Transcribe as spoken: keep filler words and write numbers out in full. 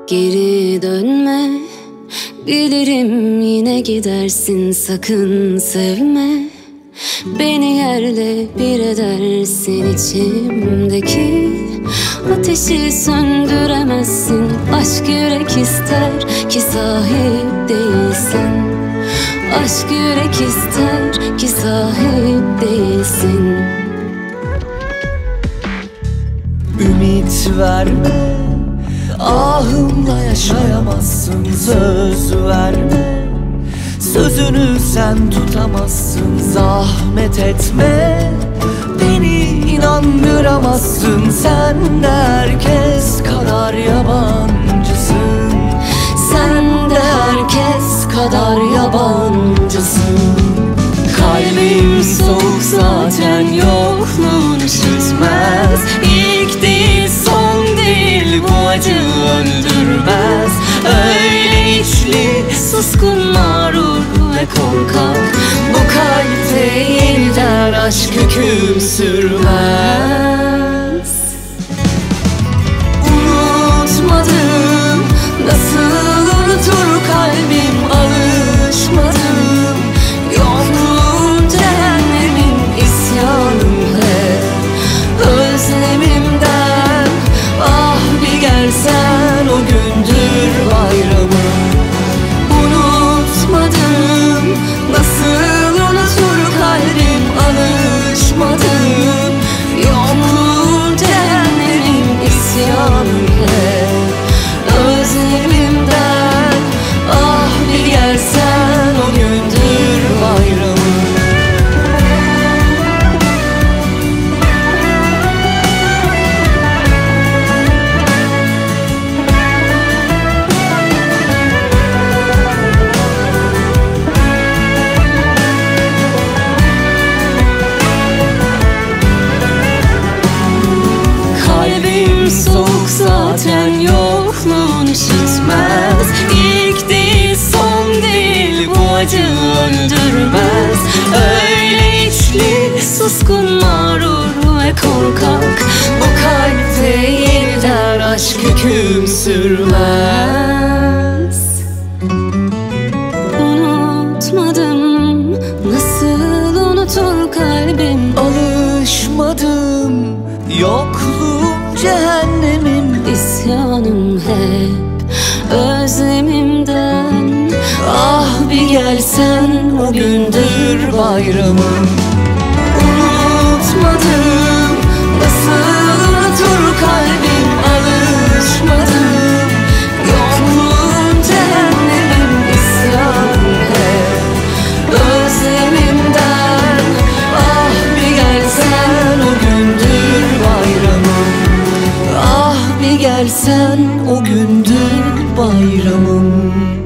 Geri dönme, bilirim yine gidersin, sakın sevme. Beni yerle bir edersin, içimdeki ateşi söndüremezsin. Aşk yürek ister ki sahip değilsin. Aşk yürek ister ki sahip değilsin. Ümit verme, ahımla yaşayamazsın. Söz verme, sözünü sen tutamazsın. Zahmet etme, beni inandıramazsın. Sen de herkes kadar yabancısın. Sen de herkes kadar yabancısın. Kalbim soğuk zaten, yokluğun üşütmez. İlk değil son değil, bu acı öldürmez. Öyle içli, suskun, mağrur ve korkak. Bu kalp değil der, aşk hüküm sürmez. Unutmadım, nasıl unutur kalbim, alışmadım. Yokluğun cehennemin, isyanım hep özlemimden. Ah bir gelsen, o gündür bayramım. Unutmadım, nasıl unutur kalbim, alışmadım. Yokluğun cehennemin, isyanım hep özlemimden. Ah bir gelsen, o gündür bayramım. Kalbim soğuk zaten, yokluğun üşütmez. İlk değil son değil, bu acı öldürmez. Öyle içli, suskun, mağrur ve korkak. Bu kalp değil der, aşk hüküm sürmez. Unutmadım, nasıl unutur kalbim, alışmadım. Yokluğum cehennemim, isyanım hep özlemimden. ah bir gelsen, o gündür bayramım. Unutmadım, nasıl unutur kalbim, alışmadım. Yokluğum cehennemim, isyanım hep özlemimden. Ah bir gelsen, o gündür bayramım. Ah bir gelsen, o gündür bayramım.